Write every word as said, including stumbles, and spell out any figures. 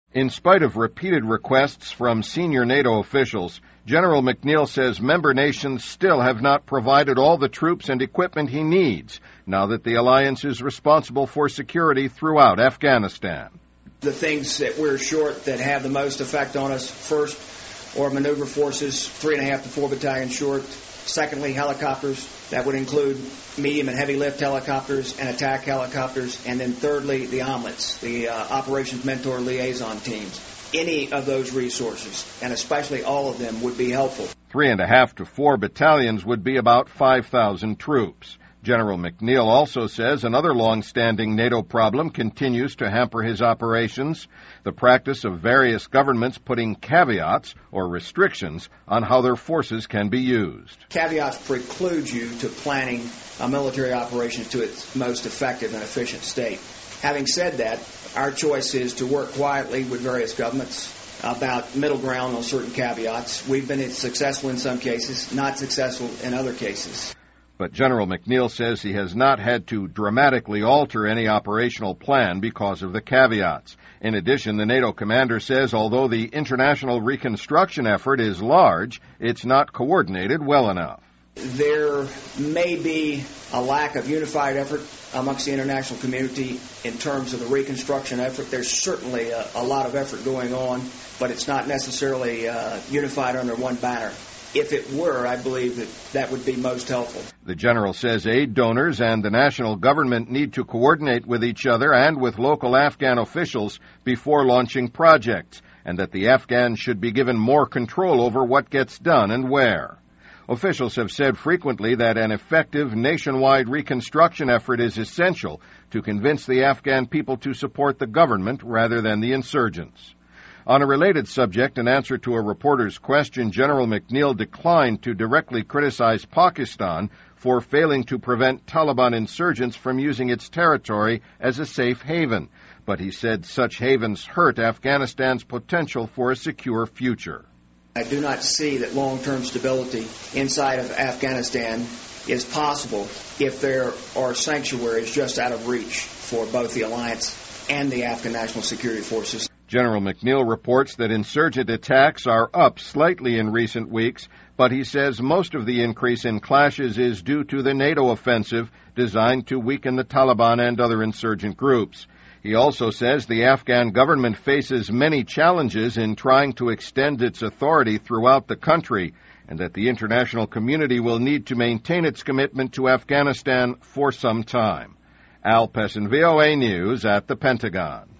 In spite of repeated requests from senior NATO officials, General McNeil says member nations still have not provided all the troops and equipment he needs, now that the alliance is responsible for security throughout Afghanistan. The things that we're short that have the most effect on us, first, or maneuver forces, three and a half to four battalions short. Secondly, helicopters. That would include medium and heavy lift helicopters and attack helicopters. And then thirdly, the omlets, the uh, Operations Mentor Liaison teams. Any of those resources, and especially all of them, would be helpful. Three and a half to four battalions would be about five thousand troops. General McNeil also says another long-standing NATO problem continues to hamper his operations, the practice of various governments putting caveats or restrictions on how their forces can be used. Caveats preclude you to planning a military operations to its most effective and efficient state. Having said that, our choice is to work quietly with various governments about middle ground on certain caveats. We've been successful in some cases, not successful in other cases. But General McNeil says he has not had to dramatically alter any operational plan because of the caveats. In addition, the NATO commander says although the international reconstruction effort is large, it's not coordinated well enough. There may be a lack of unified effort amongst the international community in terms of the reconstruction effort. There's certainly a, a lot of effort going on, but it's not necessarily uh, unified under one banner. If it were, I believe that that would be most helpful. The general says aid donors and the national government need to coordinate with each other and with local Afghan officials before launching projects, and that the Afghans should be given more control over what gets done and where. Officials have said frequently that an effective nationwide reconstruction effort is essential to convince the Afghan people to support the government rather than the insurgents. On a related subject, in answer to a reporter's question, General McNeil declined to directly criticize Pakistan for failing to prevent Taliban insurgents from using its territory as a safe haven. But he said such havens hurt Afghanistan's potential for a secure future. I do not see that long-term stability inside of Afghanistan is possible if there are sanctuaries just out of reach for both the alliance and the Afghan National Security Forces. General McNeil reports that insurgent attacks are up slightly in recent weeks, but he says most of the increase in clashes is due to the NATO offensive designed to weaken the Taliban and other insurgent groups. He also says the Afghan government faces many challenges in trying to extend its authority throughout the country, and that the international community will need to maintain its commitment to Afghanistan for some time. Al Pessin, V O A News at the Pentagon.